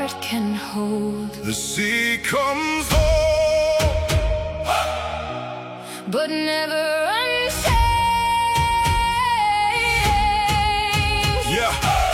heart can hold. The sea comes home, but never unchanged. yeah.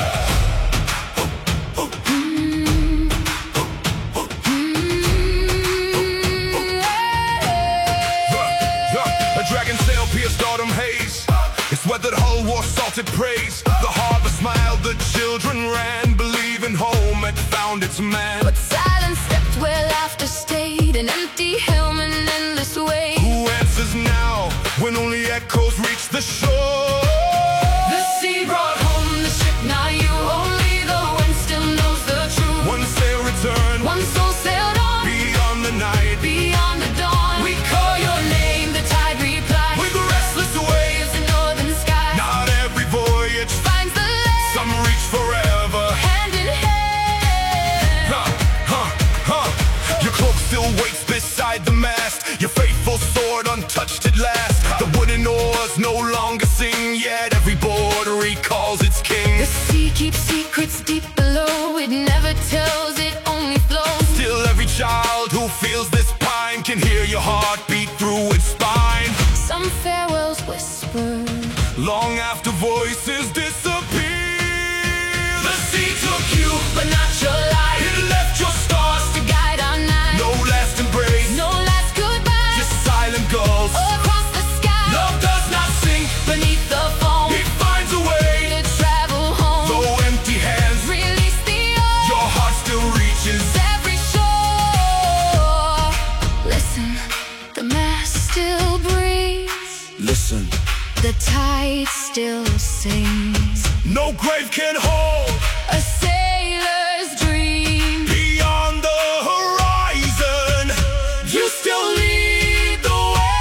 A dragon sail pierced autumn haze. Its weathered hull wore salted praise. The harbor smiled, the children ran, believing home had found its man. But silence stepped where laughter stayed, an empty helm, an endless way. Who answers now, when only echoes reach the shore? The sea brought home the ship, now you only the wind still knows the truth. One sail returned, One soul sailed on, beyond the night, beyond the dawn. We call your name, the tide replied, with the restless waves. the northern sky. Not every voyage Finds the land, some reach forever. hand in hand. Your cloak still waits beside the mast, your faithful sword untouched at last. The wooden oars no longer sing, yet every board recalls its king. The sea keeps secrets deep below, it never tells, it only flows. Still every child who feels this pine can hear your heart beat through its spine. Some farewells whisper, Long after voices disappear, the sea took you, but not your life. it left your stars To guide our night, no last embrace. no last goodbye. Just silent gulls. Across the sky, Love does not sink, beneath the foam, it finds a way. to travel home. Though empty hands, Release the oar, your heart still reaches. every shore. Listen, the mast still breathes, Listen, the tide still sings. no grave can hold A sailor's dream. beyond the horizon. You still lead the way.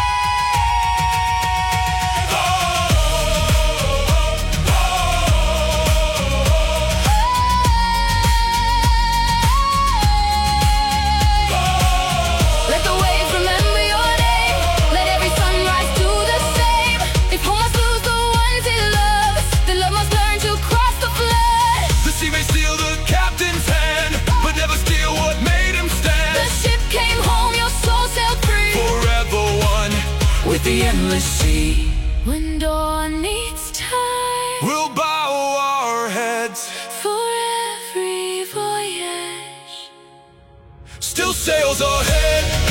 Let the waves remember your name. Let every sunrise do the same. If home must lose the ones it loves, then love must learn to cross the flood. The sea may steal the captain's hand, but never steal what made him The stand. ship came home, your soul sailed free, Forever one with the endless sea. when dawn needs time We'll bow our heads, for every voyage. still sails ahead.